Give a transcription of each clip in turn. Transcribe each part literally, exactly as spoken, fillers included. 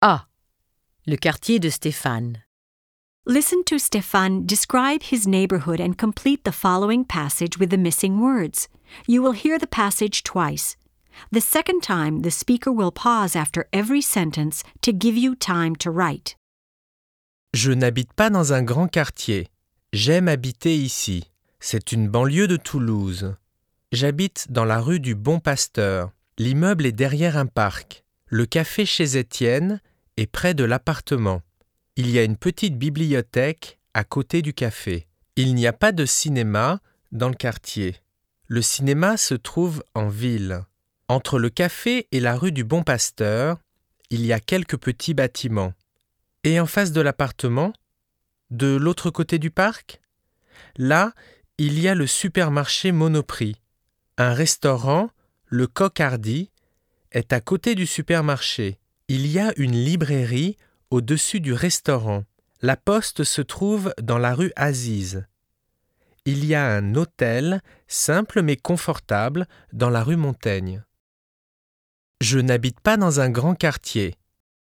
A. Le quartier de Stéphane. Listen to Stéphane describe his neighborhood and complete the following passage with the missing words. You will hear the passage twice. The second time, the speaker will pause after every sentence to give you time to write. Je n'habite pas dans un grand quartier. J'aime habiter ici. C'est une banlieue de Toulouse. J'habite dans la rue du Bon Pasteur. L'immeuble est derrière un parc. Le café chez Étienne est près de l'appartement. Il y a une petite bibliothèque à côté du café. Il n'y a pas de cinéma dans le quartier. Le cinéma se trouve en ville. Entre le café et la rue du Bon Pasteur, il y a quelques petits bâtiments. Et en face de l'appartement, de l'autre côté du parc, là, il y a le supermarché Monoprix. Un restaurant, le Coq Hardy, est à côté du supermarché. Il y a une librairie au-dessus du restaurant. La poste se trouve dans la rue Aziz. Il y a un hôtel, simple mais confortable, dans la rue Montaigne. Je n'habite pas dans un grand quartier.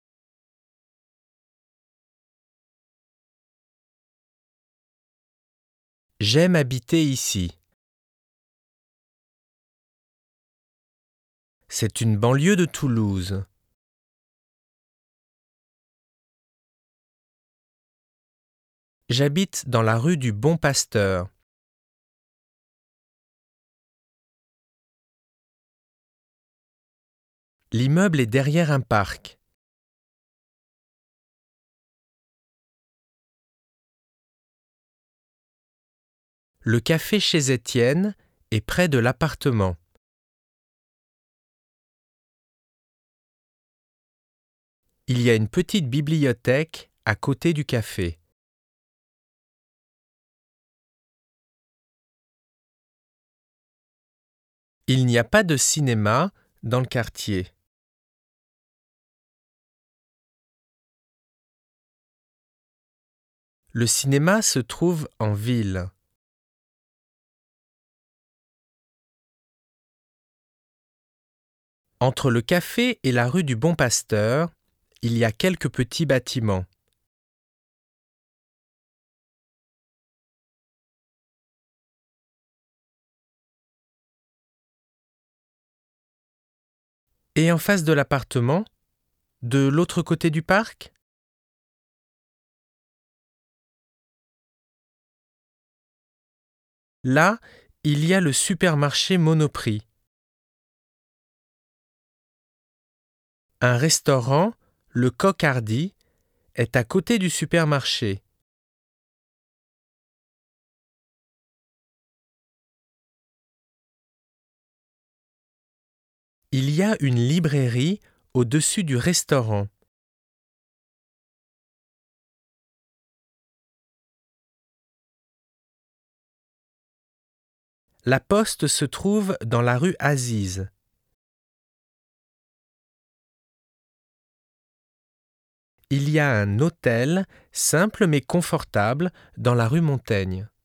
J'aime habiter ici. C'est une banlieue de Toulouse. J'habite dans la rue du Bon Pasteur. L'immeuble est derrière un parc. Le café chez Étienne est près de l'appartement. Il y a une petite bibliothèque à côté du café. Il n'y a pas de cinéma dans le quartier. Le cinéma se trouve en ville. Entre le café et la rue du Bon Pasteur, il y a quelques petits bâtiments. Et en face de l'appartement, de l'autre côté du parc, là, il y a le supermarché Monoprix. Un restaurant, le Coq Hardy, est à côté du supermarché. Il y a une librairie au-dessus du restaurant. La poste se trouve dans la rue Aziz. Il y a un hôtel, simple mais confortable, dans la rue Montaigne.